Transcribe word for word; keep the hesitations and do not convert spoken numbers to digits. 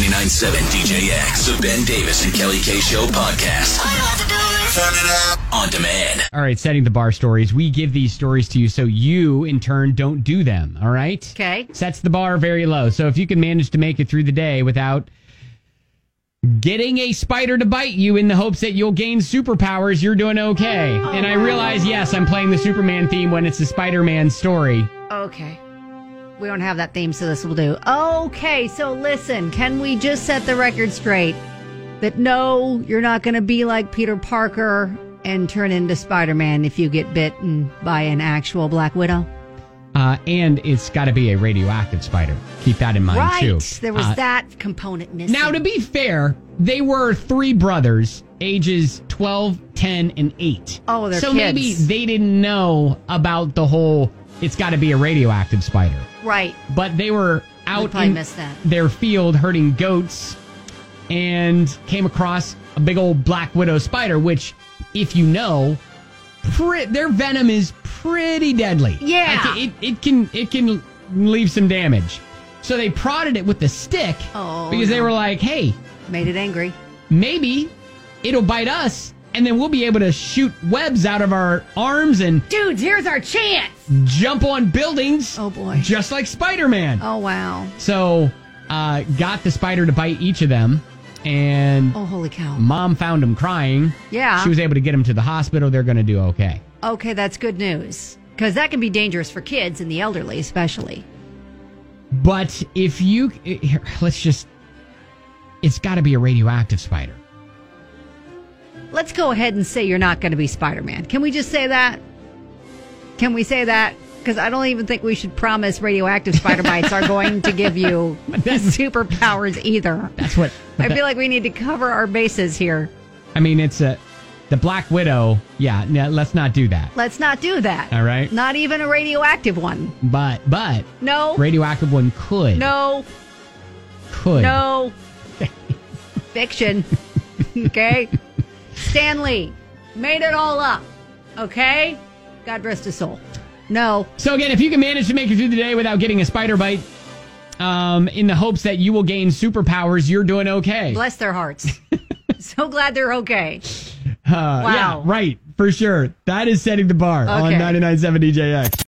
ninety-nine point seven D J X, the Ben Davis and Kelly K Show podcast. I have to do this. Turn it up. On demand. All right, setting the bar stories. We give these stories to you so you, in turn, don't do them, all right? Okay. Sets the bar very low. So if you can manage to make it through the day without getting a spider to bite you in the hopes that you'll gain superpowers, you're doing okay. Oh, and I realize, yes, I'm playing the Superman theme when it's a Spider-Man story. Okay. We don't have that theme, so this will do. Okay, so listen, can we just set the record straight that no, you're not going to be like Peter Parker and turn into Spider-Man if you get bitten by an actual Black Widow? Uh, and it's got to be a radioactive spider. Keep that in mind, right. too. Right, there was uh, that component missing. Now, to be fair, they were three brothers, ages twelve, ten, and eight. Oh, they're so kids. Maybe they didn't know about the whole, it's got to be a radioactive spider. Right. But they were out probably in missed that. their field herding goats and came across a big old Black Widow spider, which, if you know, pre- their venom is pretty deadly. Yeah. Like, it, it can it can leave some damage. So they prodded it with a stick oh, because no. they were like, hey, made it angry. Maybe it'll bite us and then we'll be able to shoot webs out of our arms and dudes, here's our chance. Jump on buildings. Oh boy. Just like Spider-Man. Oh wow. So uh, got the spider to bite each of them. And oh, holy cow. Mom found him crying. Yeah. She was able to get him to the hospital. They're going to do okay. Okay, that's good news. Because that can be dangerous for kids and the elderly, especially. But if you... Here, let's just... It's got to be a radioactive spider. Let's go ahead and say you're not going to be Spider-Man. Can we just say that? Can we say that? Because I don't even think we should promise radioactive spider bites are going to give you superpowers either. That's what... I feel like we need to cover our bases here. I mean, it's a... The Black Widow, yeah, yeah, let's not do that. Let's not do that. All right? Not even a radioactive one. But, but... No. Radioactive one could. No. Could. No. Fiction. Okay? Stanley made it all up. Okay? God rest his soul. No. So again, if you can manage to make it through the day without getting a spider bite, um, in the hopes that you will gain superpowers, you're doing okay. Bless their hearts. So glad they're okay. Uh, wow. Yeah, right. For sure. That is setting the bar okay. on ninety-nine point seven D J X.